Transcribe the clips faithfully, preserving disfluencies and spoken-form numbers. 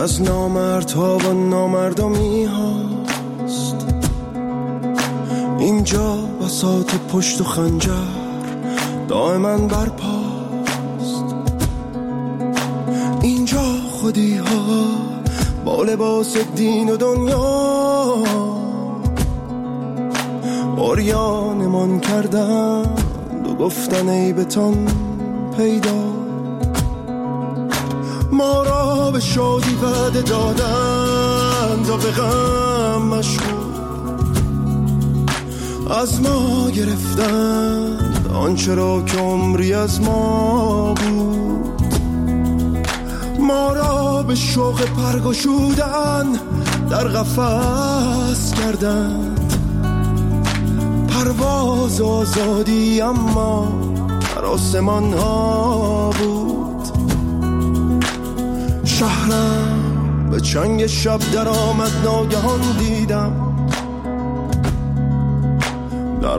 از نامردها و نامردمی هاست. اینجا بساط پشت و خنجر دائما برپاست. اینجا خودی ها با لباس دین و دنیا عریانمان کردند و گفتن عیبتان پیدا. ما را به شادی وعده دادند و به غم مشغول از ما گرفتند آنچه را که عمری از ما بود. ما را به شوق پرگشودن در قفس کردند، پرواز آزادی اما در آسمان ها بود. شهرم به چنگ شب در آمد، ناگهان دیدم در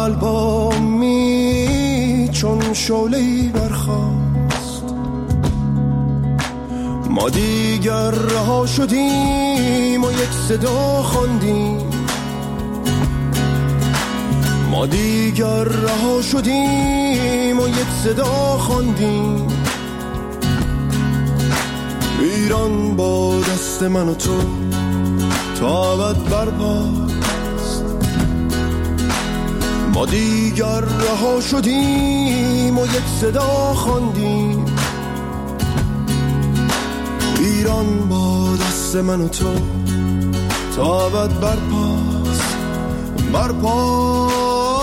قلبامی چون شعله‌ای برخاست. ما دیگر رها شدیم و یک صدا خواندیم. ما دیگر رها شدیم و یک صدا خواندیم. ایران با دست من و تو تا ابد برپاست. ما دیگر رها شدیم و یک صدا خواندیم. ایران با دست من و تو تا ابد برپاست، برپاست.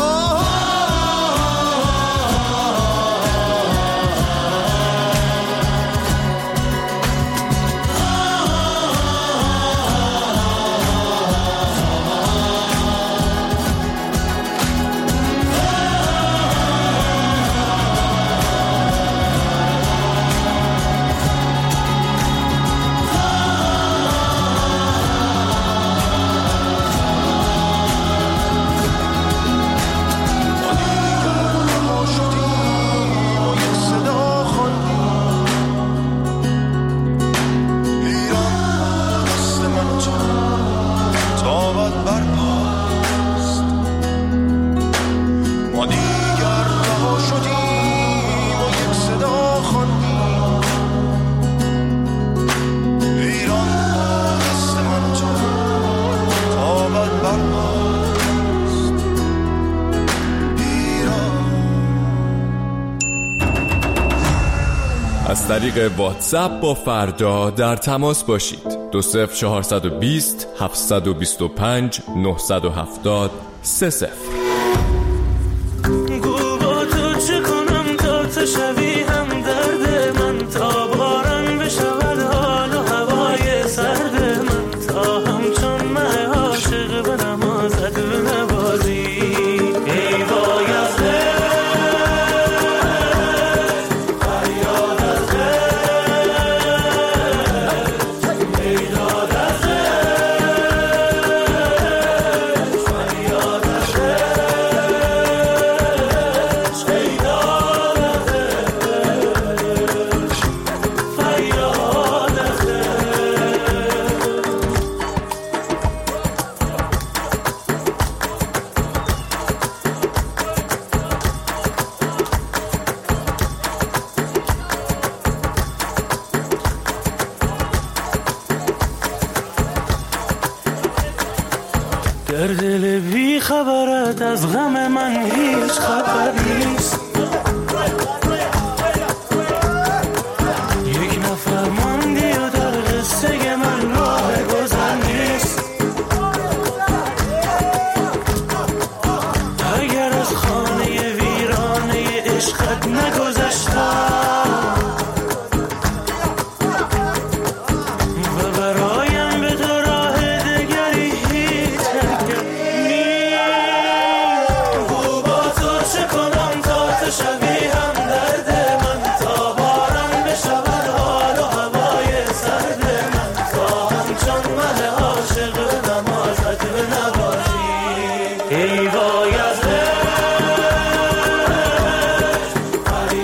از طریق واتساپ با فردا در تماس باشید. دو صفر چهارصد و بیست هفتصد و بیست و پنج نهصد و هفتاد سه صفر. گو با تو چه کنم تا تو شوی هم درد من، تا باران بشود حال و هوای سرد من، تا همچون مه عاشق به نمازت بنوازی. ای وای از در دل بی خبرت از غم من هیچ خبر نیست. یک نفر ماندی و در قصه من راه گذر نیست. اگر از خانه ویرانه عشقت نگذشتم ای وای از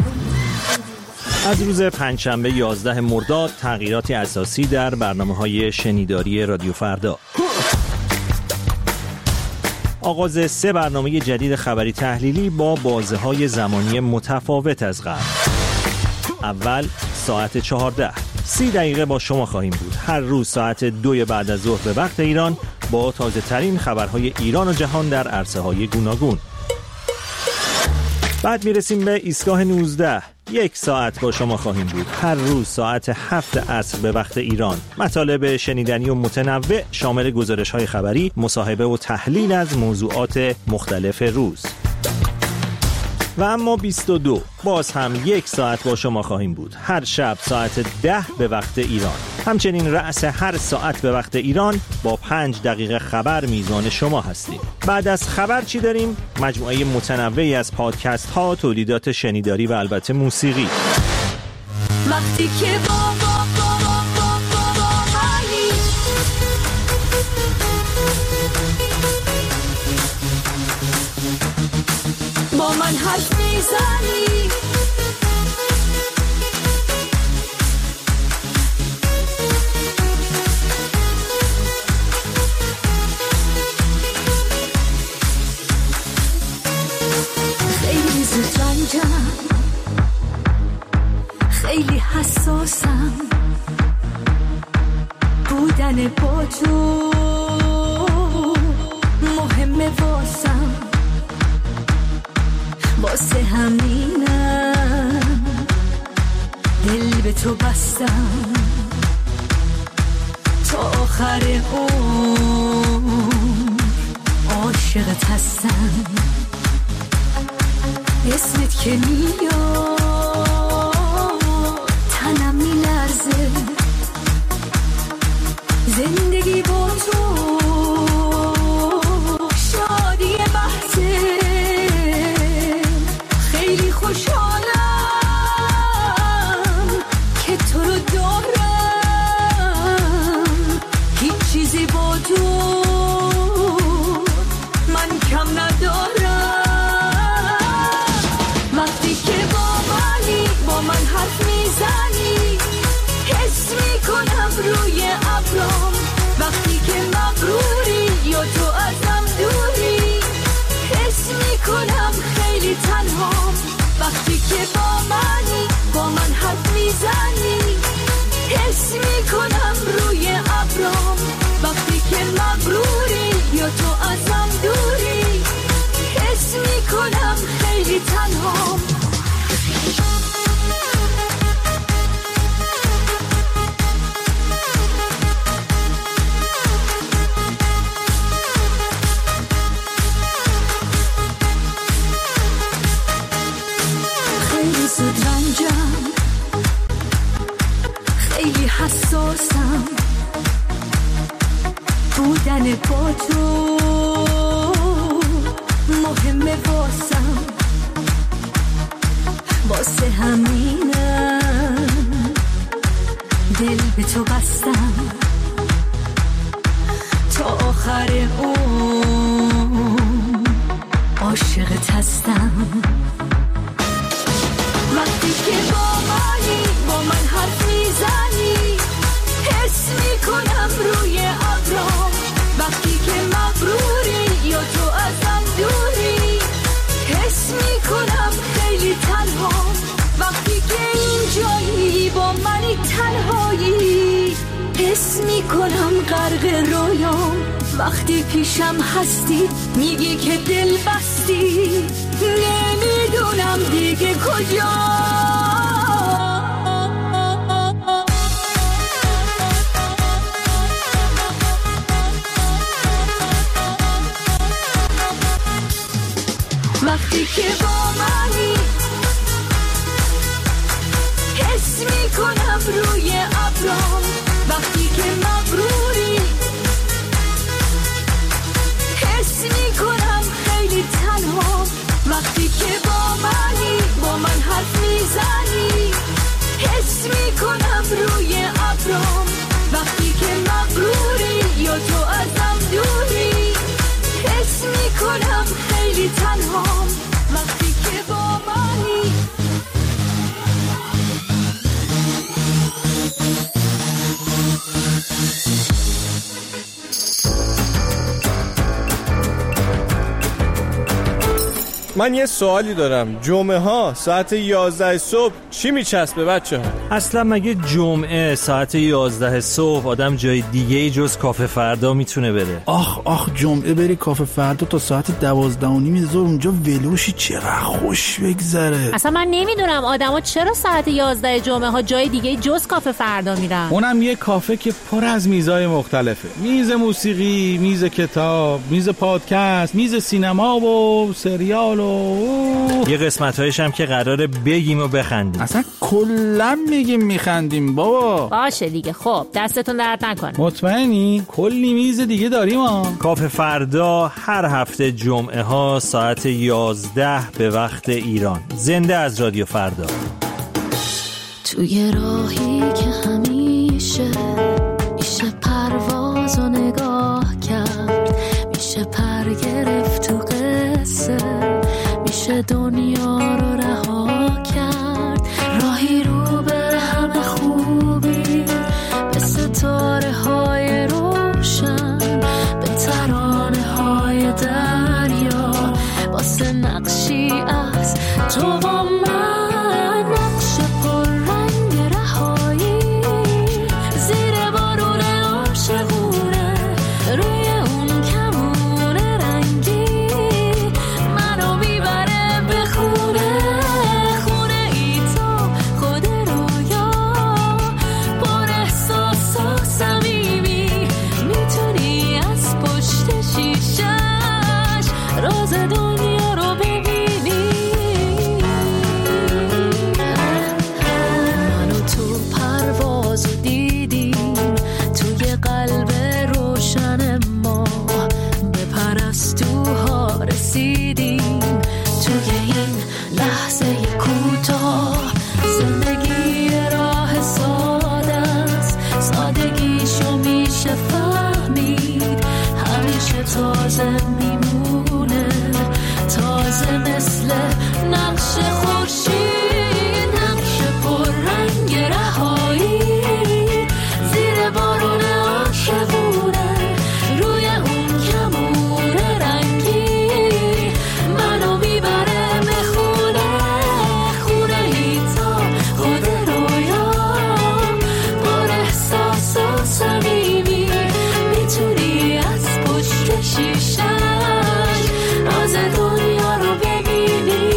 از روز پنجشنبه یازده مرداد تغییراتی اساسی در برنامه‌های شنیداری رادیو فردا. آغاز سه برنامه جدید خبری تحلیلی با بازه‌های زمانی متفاوت از قبل. اول ساعت چهارده، سی دقیقه با شما خواهیم بود. هر روز ساعت دو بعد از ظهر به وقت ایران با تازه ترین خبرهای ایران و جهان در عرصه‌های گوناگون. بعد میرسیم به ایستگاه نوزده. یک ساعت با شما خواهیم بود. هر روز ساعت هفت عصر به وقت ایران. مطالب شنیدنی و متنوع شامل گزارش‌های خبری، مصاحبه و تحلیل از موضوعات مختلف روز. و اما بیست و دو، باز هم یک ساعت با شما خواهیم بود. هر شب ساعت ده به وقت ایران. همچنین رأس هر ساعت به وقت ایران با پنج دقیقه خبر میزبان شما هستیم. بعد از خبر چی داریم؟ مجموعه متنوعی از پادکست ها، تولیدات شنیداری و البته موسیقی. وقتی که با با با با با با با من حرف میزنی، خیلی زود رنجم، خیلی حساسم، بودن با تو مهمه واسم، واسه همینم دل به تو بستم، تا آخر عمر عاشقت هستم. اسمت که میاد تنم میلرزه، زندگی با تو شادی بحثه، خیلی خوشحالم که تو رو دارم، هیچ چیزی با تو من کم ندارم. وقتی که با منی، با من حرف میزنی، حس میکنم روی ابرام، وقتی که مغروری یا تو ازم دوری، حس میکنم خیلی تنهام. وقتی که با منی، با من حرف میزنی، حس میکنم روی ابرام، وقتی که مغروری یا تو ازم دوری، حس میکنم خیلی تنهام. خیلی زود رنجم، خیلی حساسم، بودن با تو مهمه واسم، واسه همینم دل به تو بستم، تا آخر عمر عاشقت هستم. وقتی که با منی، با من حرف میزنی، حس میکنم روی ابرام، وقتی که مغروری یا تو ازم دوری، حس میکنم خیلی تنهام. وقتی که اینجایی با منی تنهایی، حس میکنم غرق رویام، وقتی پیشم هستی میگی که دل بستی، نمیدونم دیگه کجا. وقتی که با منی، حس میکنم روی ابرام، وقتی که مغروری، حس میکنم خیلی تنها. وقتی که با منی، با من حرف میزنی، حس میکنم روی ابرام، وقتی که مغروری یا تو ازم دوری، حس میکنم خیلی تنها. وقتی که با منی، من یه سوالی دارم. جمعه ها ساعت یازده صبح چی میچسبه بچه ها؟ اصلا مگه جمعه ساعت یازده صبح آدم جای دیگه جز کافه فردا میتونه بره؟ آخ آخ جمعه بری کافه فردا تا ساعت دوازده و نیم ظهر اونجا ولوشی چقدر خوش بگذره. اصلا من نمیدونم آدما چرا ساعت یازده جمعه ها جای دیگه جز کافه فردا میرن. اونم یه کافه که پر از میزای مختلفه. میز موسیقی، میز کتاب، میز پادکست، میز سینما و سریال و یه قسمت‌هایش هم که قراره بگیم و بخندیم. اصلا کلا میگیم میخندیم بابا. باشه دیگه. خب دستتون درد نکنه. مطمئنی؟ کلی میز دیگه داریم ها. کافه فردا هر هفته جمعه ها ساعت یازده به وقت ایران. زنده از رادیو فردا. توی راهی که همیشه میشه پرواز و نگاه کرد، میشه پر گرفت تو قصه، میشه دنیا رو رها کرد. راهی رو به همه خوبی، به ستاره های روشن، به ترانه های دریا، واسه نقشی از تو با من، نقش پر رنگ رهایی، زیر بارون عاشقونه، روی اون کمون رنگی، منو میبره به خونه، خونه ای تو خود رویا، پر احساس و صمیمی، میتونی از پشت شیشش راز دنیا رو ببینی. منو تو پروازو دیدیم، توی قلب روشن ما، به پرستوها رسیدیم، توی این لحظه کوتاه. زندگی راه ساده است، سادگیشو میشه فهمید، همیشه تازه میمونه، تازه مثل نقش خورشید، نقش پر رنگ رهایی، زیر بارون عاشقونه، روی اون کمون رنگی، منو میبره به خونه، خونه ای تا خود رویا، پر احساس و صمیمی، میتونی از پشت شیشش راز دنیا رو ببینی.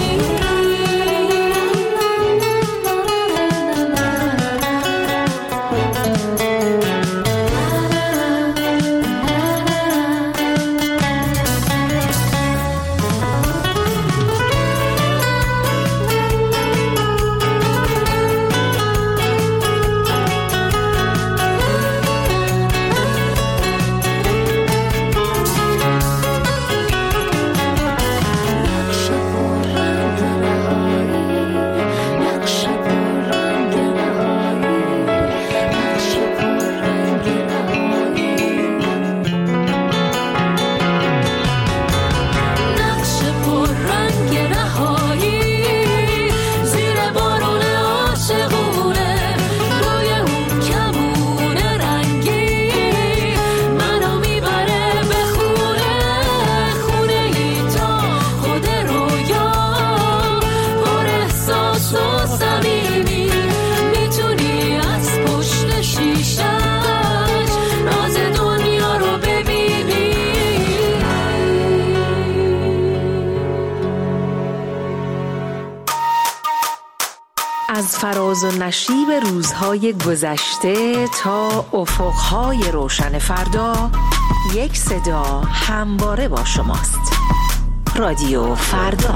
از فراز و نشیب روزهای گذشته تا افقهای روشن فردا، یک صدا همواره با شماست. رادیو فردا.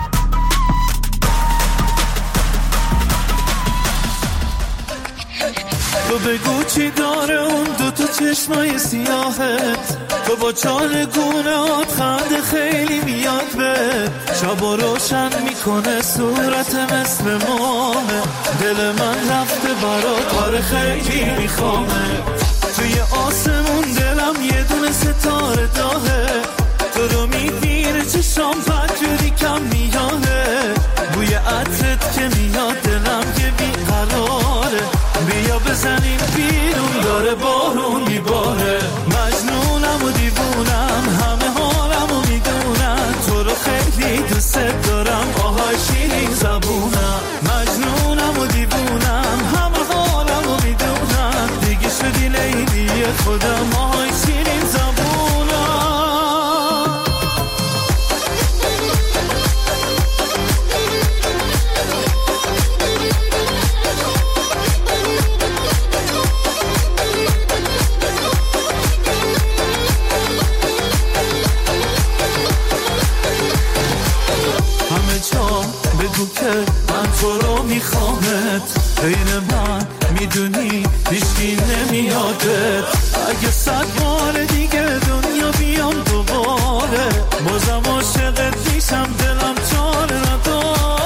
تو بگو چی داره اون دو تا چشمای سیاهت، تو با چالگونهات خنده خیلی میاد به شبا روشن میکنه صورت مثل ماهه، دل من رفته برات آره خیلی میخوامه، توی آسمون دلم یه دونه ستاره داهه، تو رو میبینه چشام پجوری کم میاده، بوی عطرت که میاد دلم یه بیقراره، بیا بزنیم بیرون داره بارون میباره، مجنونم و دیوونم همه حالم و میدونم تو رو خیلی تو رو میخوامت بین من میدونی هیچکی نمیادت اگه صد بار دیگه دنیا بیام دوباره بازم عاشقت میشم دلم چاره نداره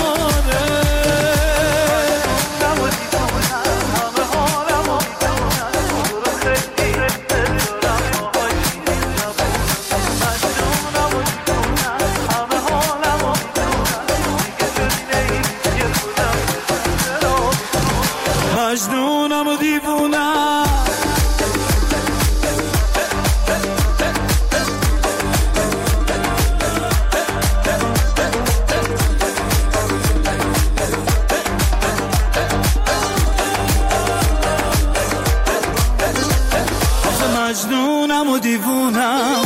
مجنونم و دیوونم مجنونم و دیوونم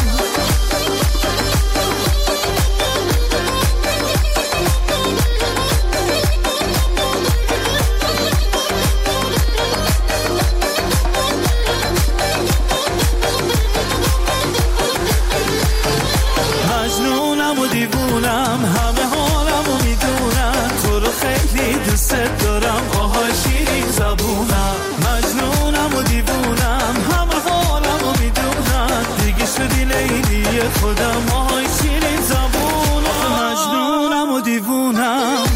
مجنونم و دیوونم همه حالم و میدونم تو رو خیلی دوست دارم آهای شیرین زبونم مجنونم و دیوونم همه حالم و میدونم دیگه شدی لیلی خودم آهای شیرین زبونم مجنونم و دیوونم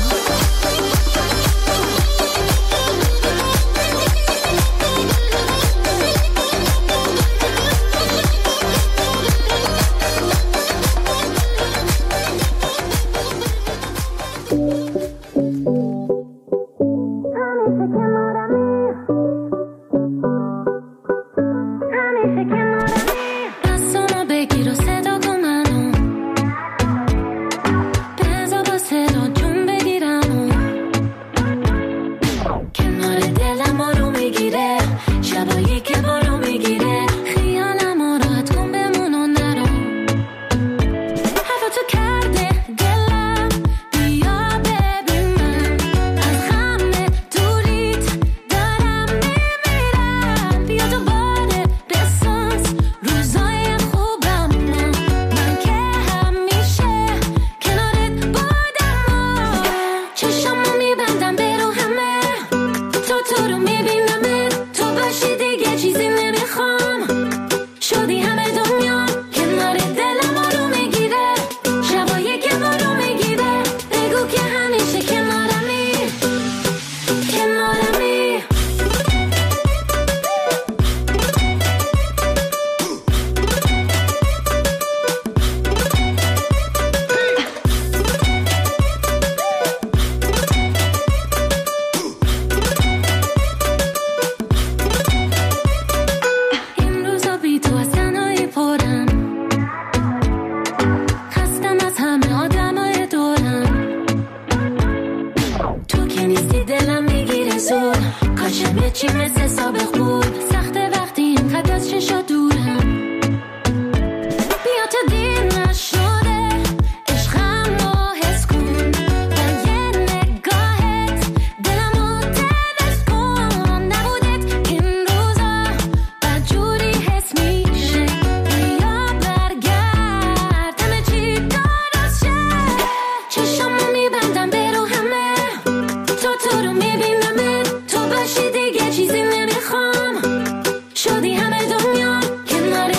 شدی همه دنیا کنار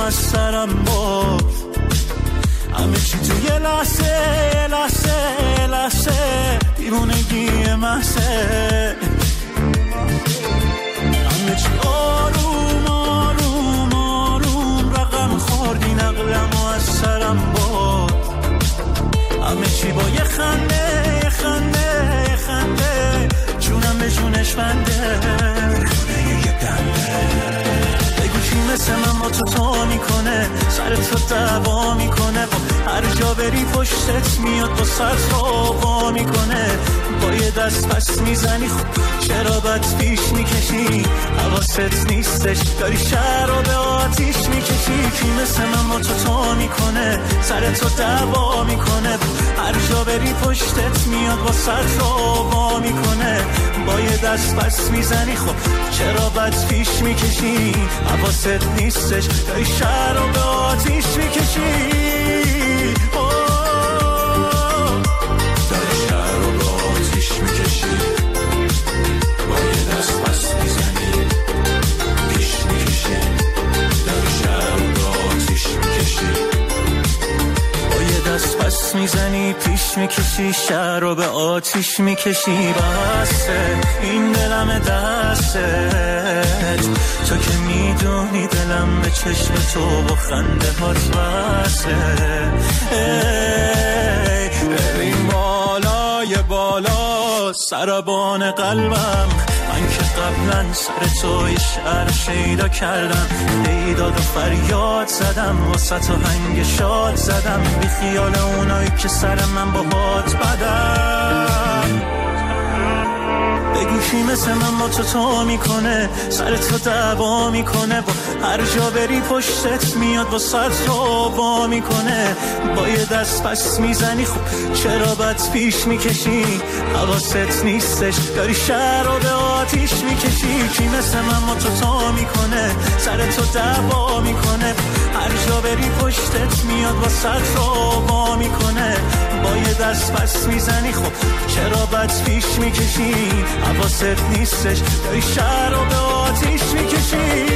از سرم برد. همه چی تو یه لحظه یه لحظه یه لحظه دیوونگی محضه. همه چی آروم آروم آروم رقم خوردی نقلم و از سرم برد. همه چی با یه خنده یه خنده یه خنده جونم به جونش بنده. خونه یه دنده بگو کی مثل من با تو تو میکنه، سر تو دعوا میکنه، با هر جا بری پشتت میاد با سر تو میکنه. با یه دست پس میزنی خب چرا بد پیش میکشی، حواست نیستش داری شهر رو به آتیش میکشی. کی مثل من با تو تو میکنه، سر تو دعوا میکنه، هر جا بری پشتت میاد با سر تو میکنه. با یه دست پس میزنی خب چرا بد پیش میکشی، حواست نیستش داری شهر رو به آتیش میکشی. پس میزنی پیش میکشی شهر رو به آتیش میکشی. بسه این دلم دستت، تو که میدونی دلم به چشم تو با خنده هات بسه. بریم بالای بالا سربان قلبم، من که قبلا سر تو یه شعر شیدا کردم، بیداد و فریاد زدم واسه تو هنگ شاد زدم، بی خیال اونایی که سر من با هات بدم. بگو کی مثل من با تو تو میکنه، سر تو دعوا میکنه، با هر جا بری پشتت میاد با سر تو با میکنه. با یه دست پس میزنی خب چرا بد پیش میکشی، حواست نیستش داری شهر رو به آتیش میکشی. کی مثل من با تو تو میکنه، سر تو دعوا میکنه، هر جا بری پشتت میاد با سر تو با میکنه. با یه دست پس میزنی خب چرا بد پیش میکشی، حواست نیستش داری شهر رو به آتیش میکشی.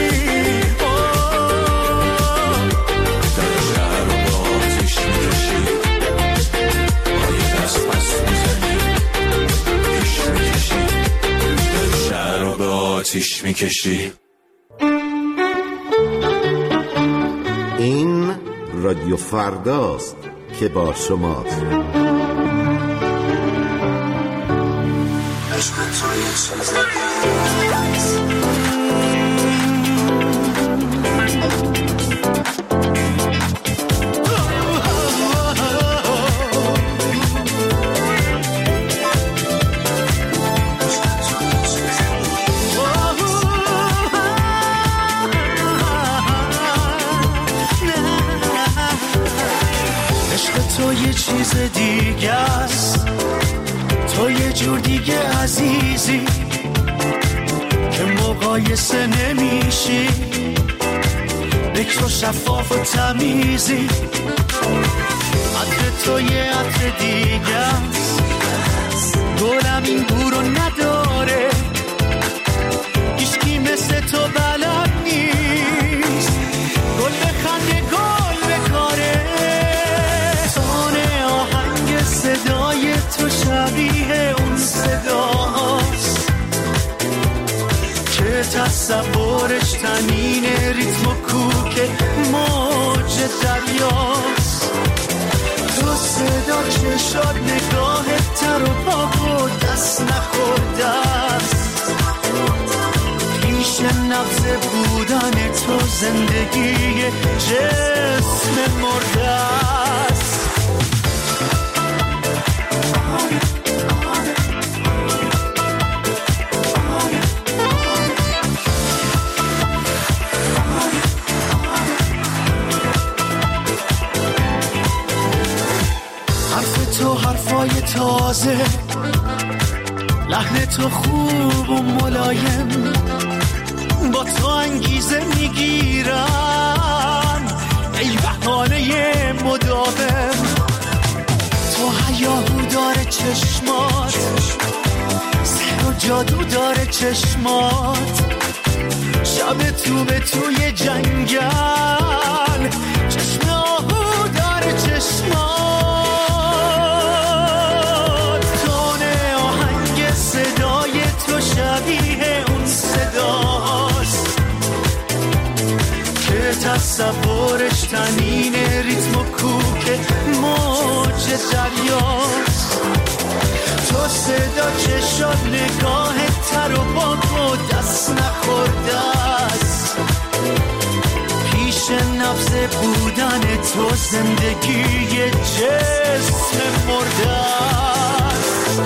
آتیش میکشی. این رادیو فرداست که با شماست. تو یه چیز دیگه است، تو یه جور دیگه عزیزی که مقایسه نمیشی، بکر و شفاف و تمیزی. عطر تو یه عطر دیگه است، گلم این بورو نداره، هیچکی مثل تو بلد نیست، گل بخنده گل بکاره. صدای تو شبیه اون صداست که تصورش تنین ریتم و کوک موج دریاست. تو صدا چشات نگاه تر و پاک و دست نخورده است، پیش نبض بودن تو زندگی جسم مرده است. تو حرفای تازه، لحن تو خوب و ملایم، با تو انگیزه میگیرن ای بهانه مداوم. تو هیاهو داره چشمات، سحر و جادو داره چشمات، شب تو به توی جنگل چشم آهو در چشمات تونه آهنگ صدای تو شبیه اون صداست که تصورش تنین ریتم و کوک موج دریاست تو صدا چشات نگاه تر و باک و دست نخورده است پیش نبض بودن تو زندگی جسم مرده است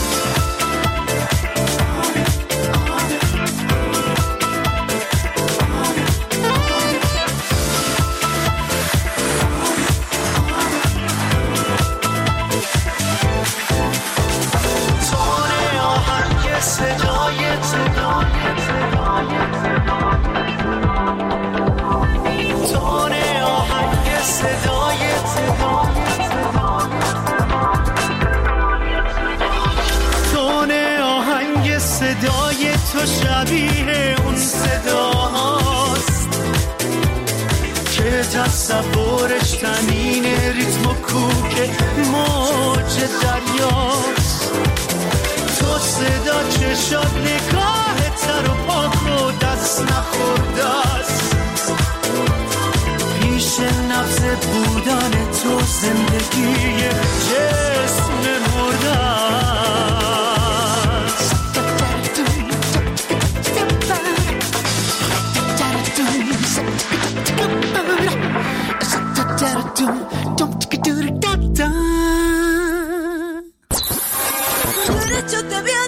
صدای تو شبیه اون صداست که تصورش تنین ریتم و کوک موج دریاست تو صدا چشات نگاه تر و پاک و دست نخورده است پیش نبض بودن تو زندگی جسم مرده است Yo te había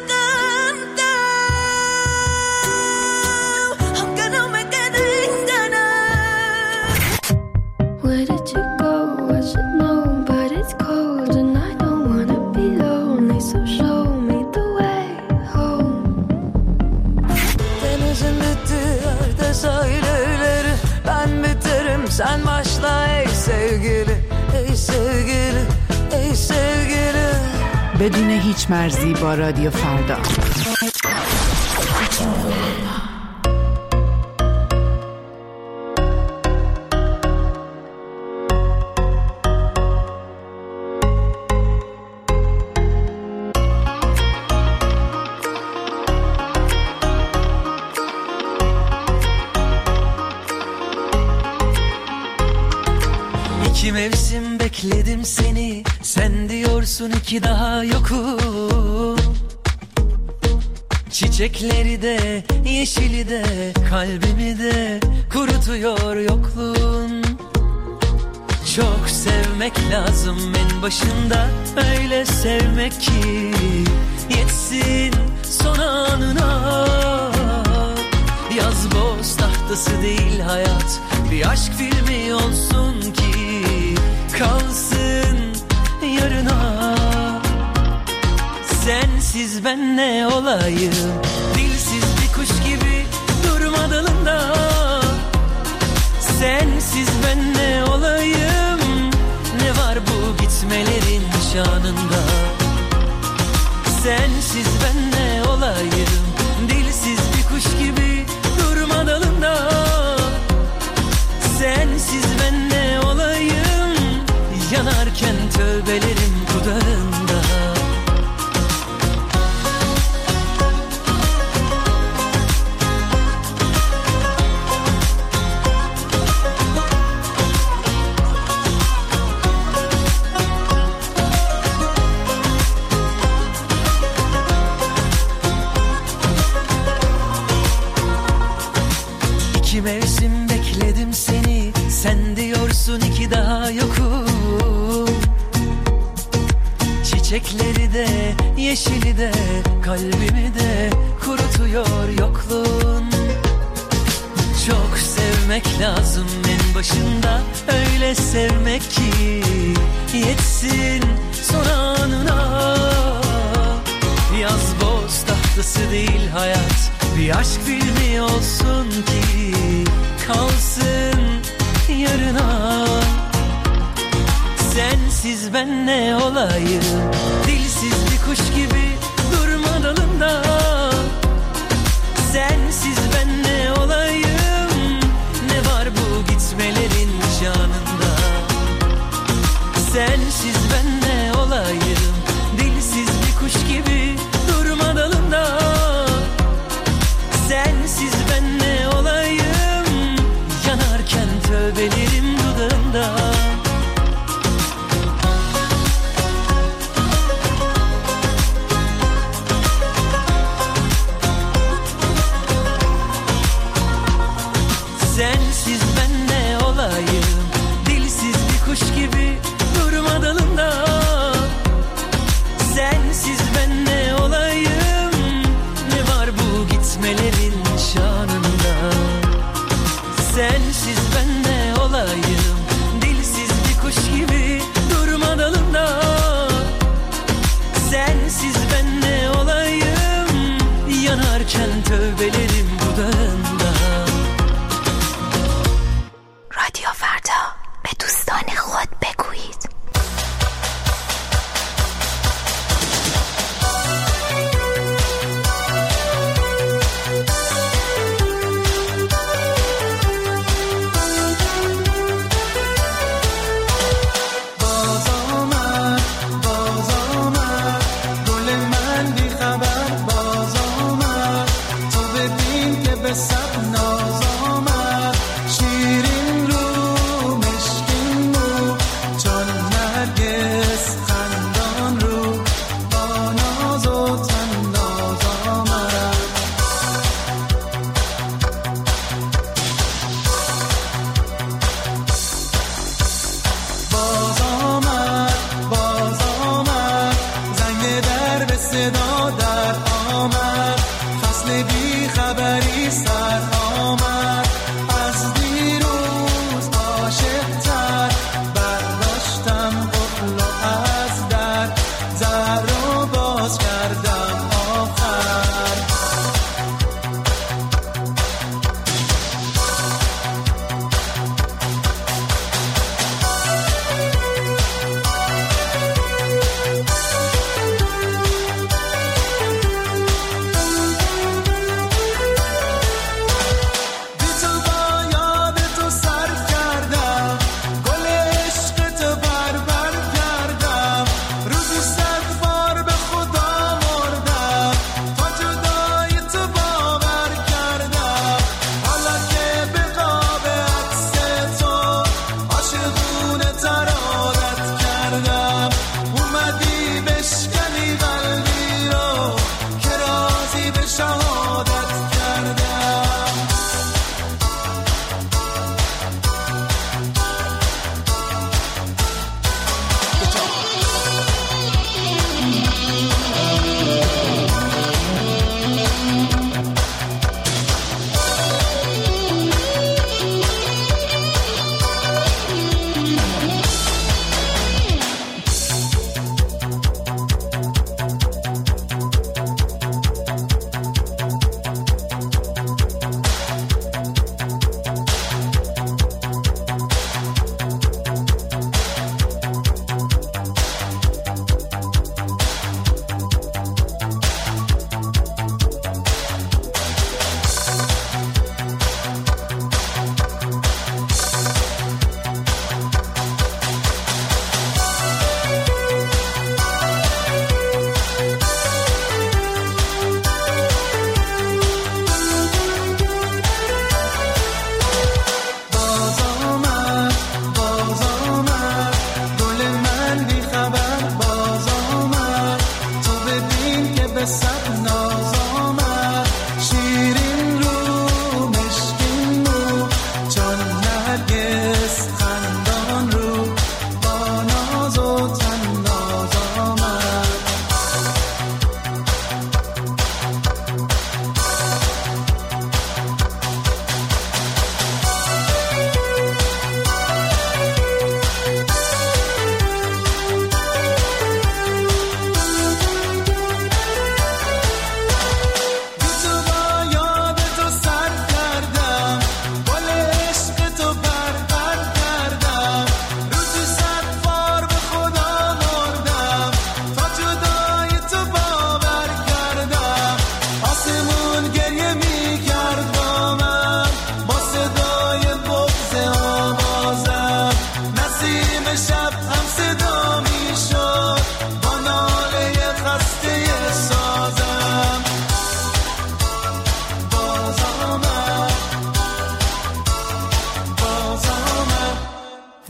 cantado, aunque no me queden ganas. Where did you go? I should know, but it's cold and I don't wanna be lonely. So show me the way home. Denizin bitti sahilleri, ben biterim sen başla ey sevgili, ey sevgili, ey sevgili. بدون هیچ مرزی با رادیو فردا. İki mevsim bekledim seni, sen diyorsun ki daha yokum. Çiçekleri de, yeşili de, kalbimi de kurutuyor yokluğun. Çok sevmek lazım en başında, öyle sevmek ki yetsin son anına. Yaz boz tahtası değil hayat, bir aşk filmi olsun ki kalsın yarına. Sensiz ben ne olayım, dilsiz bir kuş gibi durma dalında. Sensiz ben ne olayım, ne var bu gitmelerin şanında. Sensiz ben ne olayım, dilsiz bir kuş gibi durma dalında. Sensiz ben ne olayım, yanarken tövbelerim dudağında. İki mevsim bekledim seni, sen diyorsun ki daha yokum. Çiçekleri de, yeşili de, kalbimi de kurutuyor yokluğun. Çok sevmek lazım en başında, öyle sevmek ki yetsin son anına. Yaz boz tahtası değil hayat, bir aşk filmi olsun ki kalsın yarına. Sensiz ben ne olayım, dilsiz bir kuş gibi durma dalında. Sensiz ben ne olayım, Sensiz ben ne olayım, dilsiz bir kuş gibi durma dalında. Sensiz ben ne olayım, yanarken tövbelerim dudağımda. Sensiz ben ne olayım, dilsiz bir kuş gibi durma dalında. Sensiz ben ne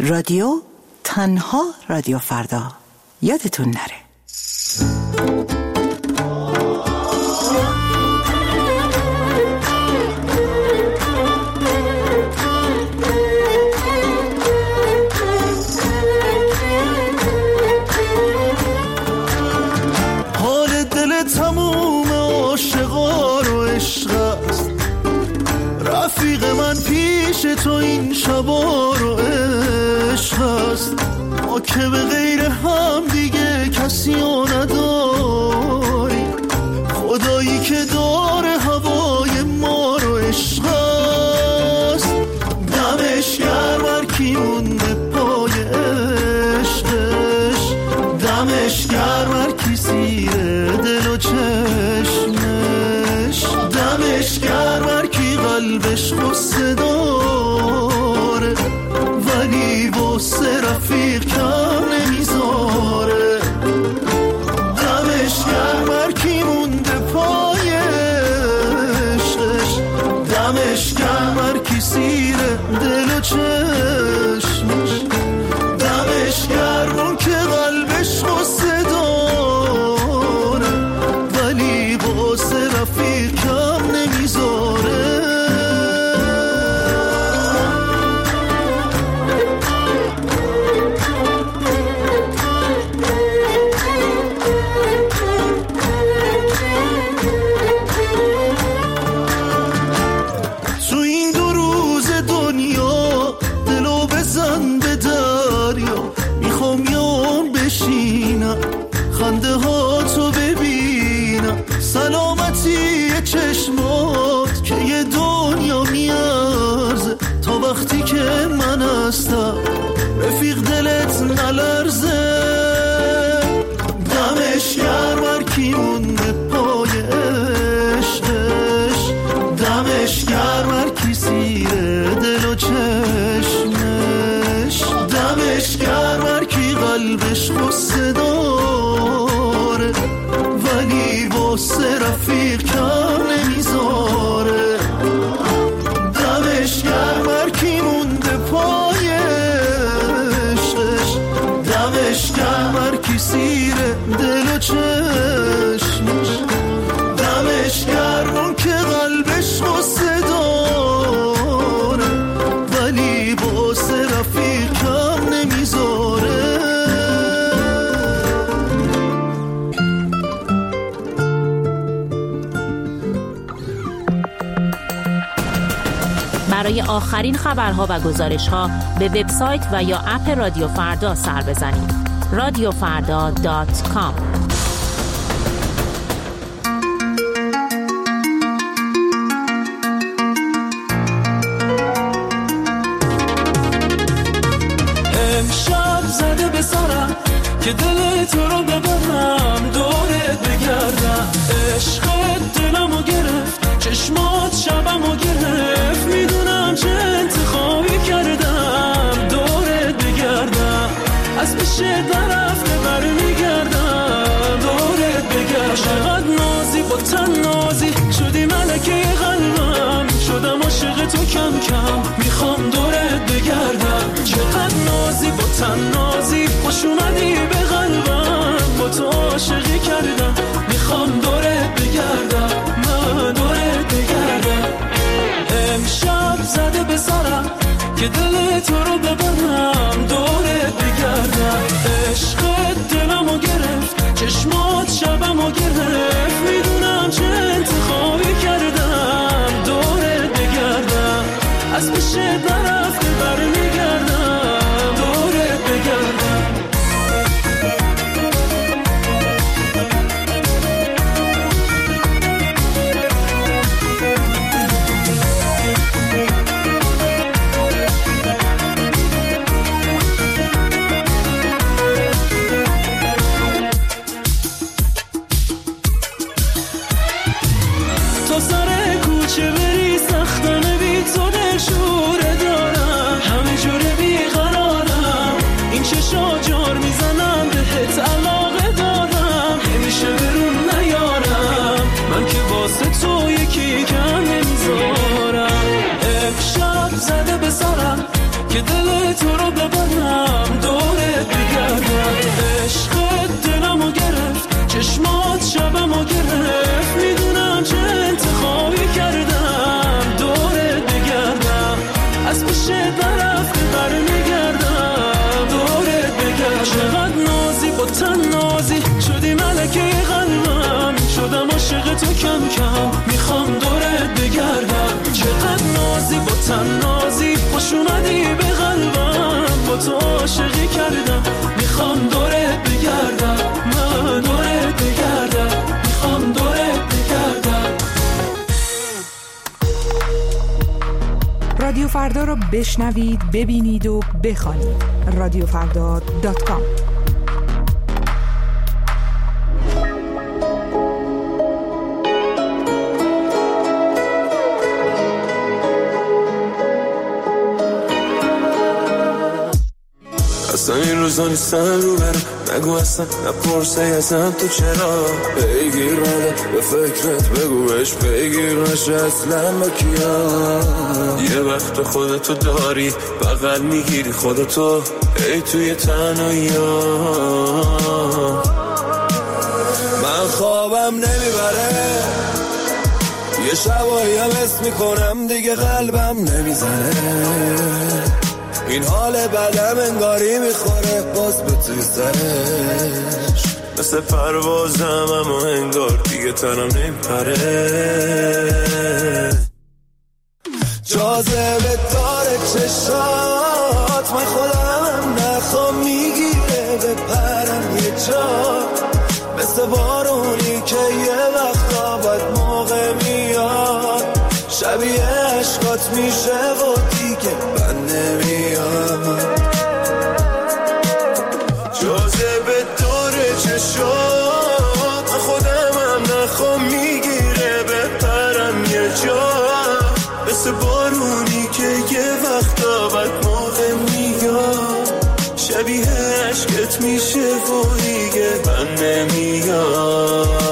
رادیو تنها رادیو فردا. یادتون نره. حال دل تموم عاشقا رو عشق است، رفیق من پیش تو این شبا رو عشق است. ما که به غیر هم دیگه کسی رو نداری، خدایی که داره هوای ما رو عشق است. دمش گرم هر کی مونده پای عشقش، دمش گرم هر کی سیره دل و چشمش، دمش گرم هر کی قلبش غصه داره ولی واسه رفیق کم نمیذاره. دمش گرم هر کی مونده پای عشقش، دمش گرم هر کی سیره دل و چشمش، دمش گرم اون که قلبش غصه داره ولی واسه رفیق کم نمیذاره. خنده ها تو ببینم، سلامتی چشمات که یه دنیا میارزه. تا وقتی که من هستم رفیق دلت نلرزه. دمش گرم هر کی مونده پای عشقش، دمش گرم هر کی سیره دل و چشمش، دمش گرم هر کی قلبش غصه داره ولی واسه رفیق کم نمیذاره. دمش گرم هر کی مونده پای عشقش، دمش گرم هر کی سیره دل و چشمش، دمش گرم اون که قلبش غصه داره ولی واسه رفیق کم نمیذاره. برای آخرین خبرها و گزارش‌ها به وبسایت و یا اپ رادیو فردا سر بزنید. رادیو فردا دات کام. امشب زده به سرم که دل تو رو ببرم، دورت بگردم. عشقت دلمو گرفت، چشمات شبمو گرفت، میدونم چه انتخابی کردم. دورت بگردم، از پیش درفته بر میگردم. دورت بگردم، چقدر نازی با تن نازی شدی ملکه قلبم، شدم عاشق تو کم کم، میخوام دورت بگردم. چقدر نازی با تن نازی خوش اومدی به قلبم، با تو عاشقی کردم، میخوام دورت بگردم، من دورت بگردم. امشب زده به سرم که دل تو رو ببرم، دورت بگردم. عشقت دلمو گرفت، چشمات شبمو گرفت، میدونم چه انتخابی کردم. دورت بگردم، از پیش نرفته برمیگردم. دورت بگردم. تو رو ببرم دورت بگردم. عشقت دلمو گرفت، چشمات شبمو گرفت، میدونم چه انتخابی کردم دورت بگردم. از پیش برفت برمیگردم دورت بگردم. چقدر نازی با تن نازی شدی ملکه قلبم، شدم عاشق تو کم کم میخوام دورت بگردم. چقدر نازی با تن نازی خوش اومدی به قلبم، با تو عاشقی کردم میخوام دورت بگردم. من دورت بگردم، میخوام دورت بگردم. رادیو فردا رو بشنوید، ببینید و بخوانید. رادیو فردا دات کام. اصلا این روزا نیستن رو برم، نگو اصلا نپرسه ازم تو چرا. بگیر رده به فکرت بگو بهش بگیر نشه اصلا با کیا. یه وقت خودتو داری بغل میگیری خودتو ای توی تنهایی. من خوابم نمیبره، یه شبایی هم حس میکنم دیگه قلبم نمیزنه. این حال بدم انگاری میخوره باز به توی سرش، مثل پروازم اما انگار دیگه تنم نمیپره. جاذبه داره چشات، من خودم نخوام میگیره به پرم یه جا، مثل بارونی که یه وقتا باید موقع میاد، شبیه عشقات میشه و دیگه من نمیاد. جاذبه داره چشات، من خودم هم نخوام میگیره به پرم یه جا، مثل بارونی که یه وقتا باید موقع میاد، شبیه عشقت میشه و دیگه من نمیاد.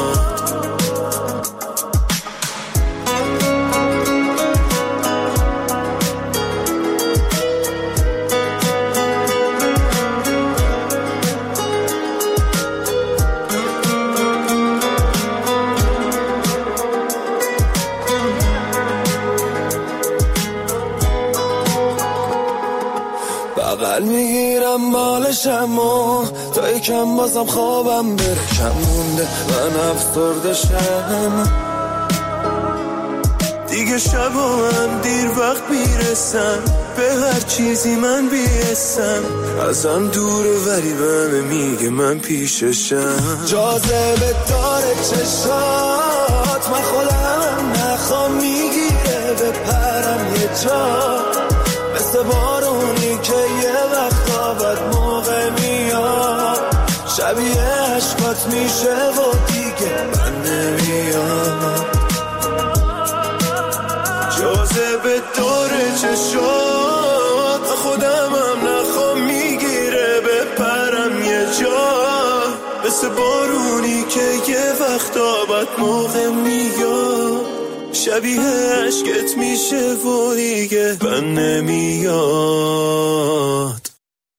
بغل میگیرم بالشم و تا یکم بازم خوابم بره، کم مونده من افسرده شم دیگه. شبا هم دیر وقت میرسم به هر چیزی من بیستم، ازم دوره ولی بهم میگه من پیششم. جاذبه داره چشات، من خودم نخوام میگیره به پرم یه جا، مثل بارونی که یه وقتا باید موقع میاد، شبیه عشقات میشه و دیگه من نمیاد. جاذبه داره چشات، خودم هم نخوام میگیره به پرم یه جا، مثل بارونی که یه وقتا باید موقع میاد، شبیه عشقت میشه و دیگه من نمیاد.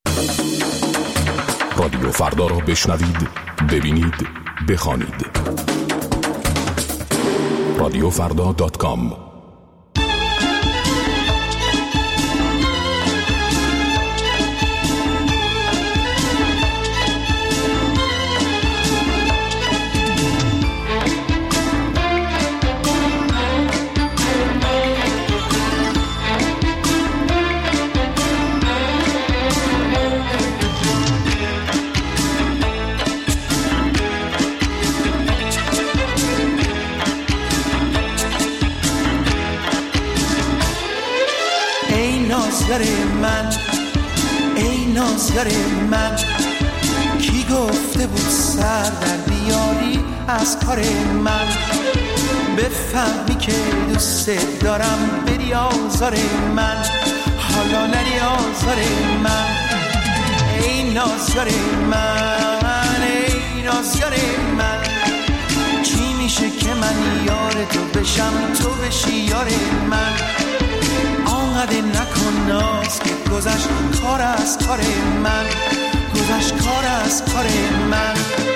رادیو فردا رو بشنوید، ببینید، بخوانید. رادیو فردا دات کام. نازگر من، ای نازگر من، کی گفته بود سر در بیاری از کار من؟ بفهمی که دوست دارم بری آزار من، حالا نری آزار من. ای نازگر من، ای نازگر من، چی میشه که من یار تو بشم تو بشی یار من؟ آنقدر نکن ناز که گذشت کار از کار من، گذشت کار از کار من.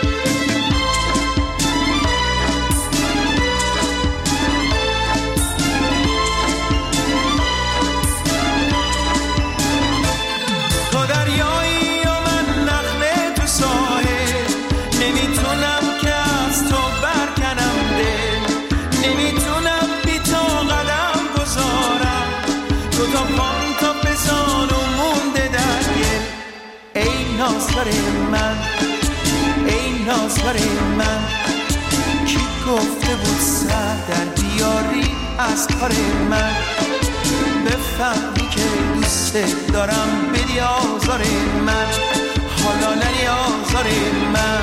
تو دریایی و من نخله تو ساحل، نمیتونم که از تو برکنم دل، نمیتونم بی تو قدم گذارم، تو تا پان تا بزان و مونده در گل. ای نازدار من، ای نازدار من، کی گفته بود سر در بیاری از کار من؟ بفهمی که دوست دارم بدی آزار من، حالا نری آزار من.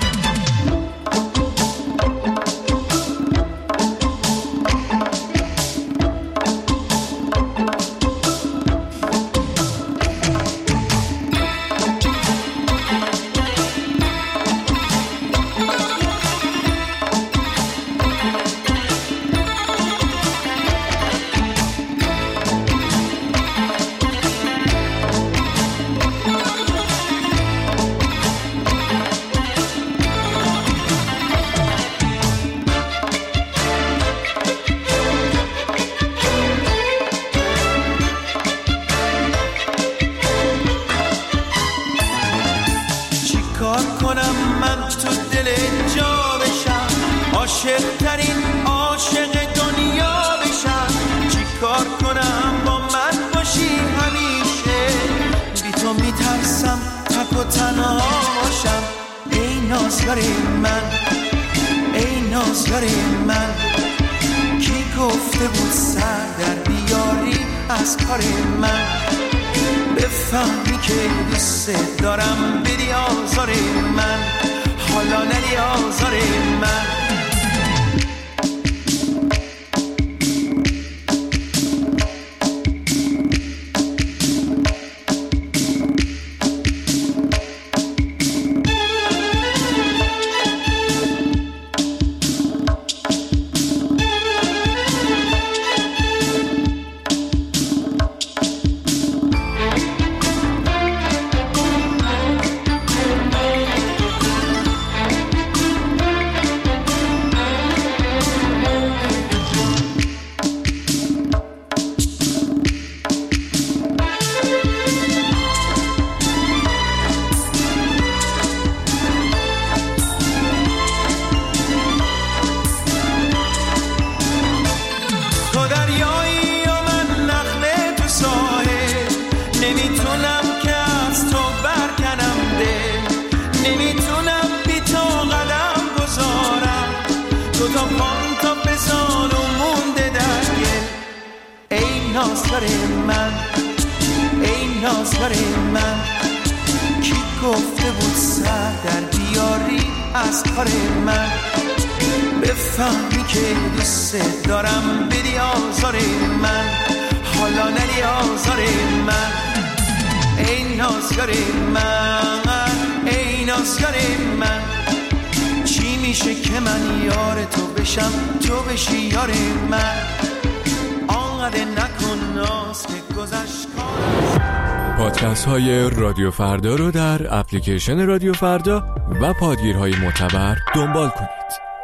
پادکست های رادیو فردا رو در اپلیکیشن رادیو فردا و پادگیرهای معتبر دنبال کنید.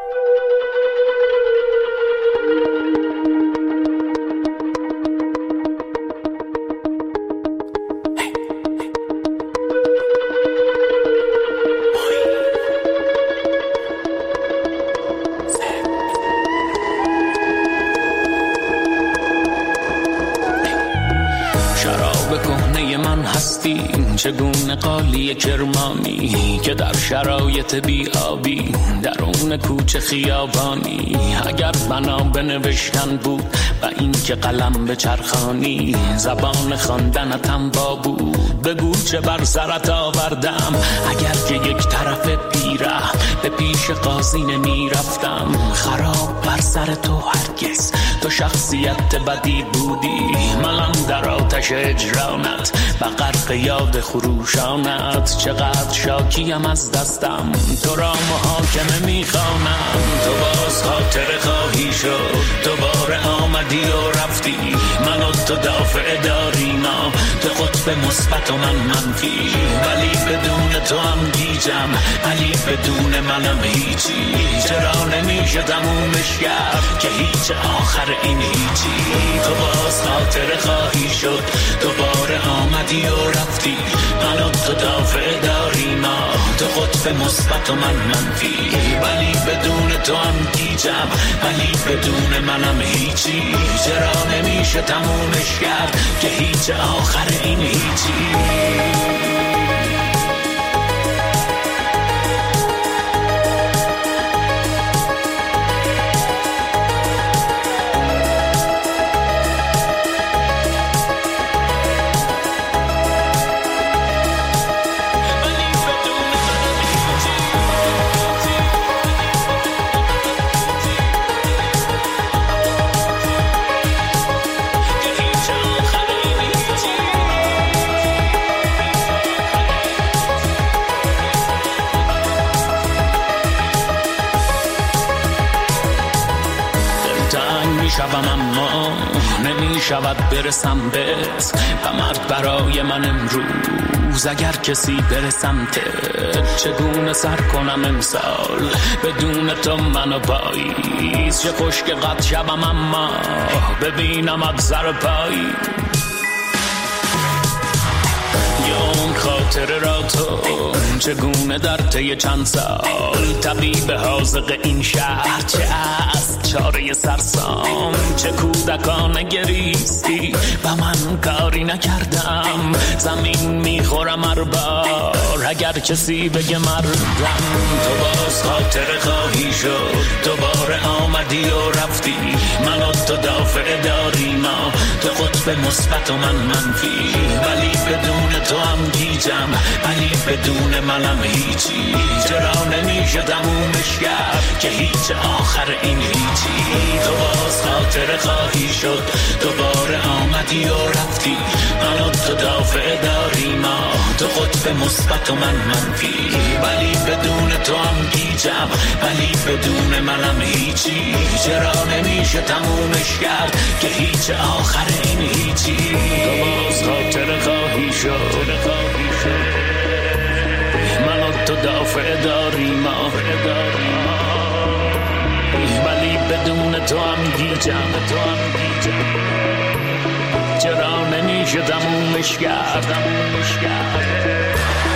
چگونه قالی کرمانی که در شرایط بیابی درون کوچه خیابانی، اگر بنا بنوشتن بود و این که قلم به چرخانی، زبان خواندنتم با بود بگو چه بر سرت آوردم، اگر که یک طرف پیره به پیش قاضی نمی رفتم خراب بر سر تو هرگز. تو شخصیت بدی بودی، منم در آتش اجرانت و غرق یاد خروشانت. چقدر شاکیم از دستم، تو را محاکمه میخوانم. تو باز خاطر خواهی شد، دوباره آمدی و رفتی. من و تو دافع داری ما، تو قطب مثبت و من منفی. ولی بدون تو هم گیجم، ولی بدون منم هیچی. چرا نمیشه تمومش کرد که هیچ آخر این هیچی. تو باز خاطر خواهی شد، دوباره آمدی و رفتی. من و تو دافع داری ما، تو قطب مثبت و من منفی. ولی بدون تو هم گیجم، ولی بدون منم هیچی. چرا نمیشه تمومش کرد که هیچ آخر این هیچی. اما نمی شود برسم بهت و مرد برای من امروز. اگر کسی برسم ته چگونه سر کنم امسال بدون تو منو پاییز. چه خوش که قد شبم اما ببینم اب سر پایی. اون خاطره را تو چگونه در طی چند سال طبیب حاذق این شهر چه است چاره سرسام. چه کودکانه گریستی و من کاری نکردم. زمین میخورم هر بار اگر کسی بگه مردم. تو باز خاطره خواهی شد، دوباره آمدی و رفتی. من و تو دافع داری ما، تو قطب مثبت و من منفی. ولی بدون تو هم گیجم، ولی بدون منم هیچی. چرا نمیشه تمومش کرد که هیچ آخر این هیچی. تو باز خاطره خواهی شد، دوباره آمدی و رفتی. من و تو دافع داری ما، تو قطب مثبت و من منفی. ولی بدون تو هم گیجم، ولی بدون منم هیچی. چرا نمیشه تمومش کرد که هیچ آخر این هیچی. تو باز خاطره خواهی شد، من و تو دافع داری ما. ولی بدون تو هم گیجم، چرا نمیشه تمومش کرد.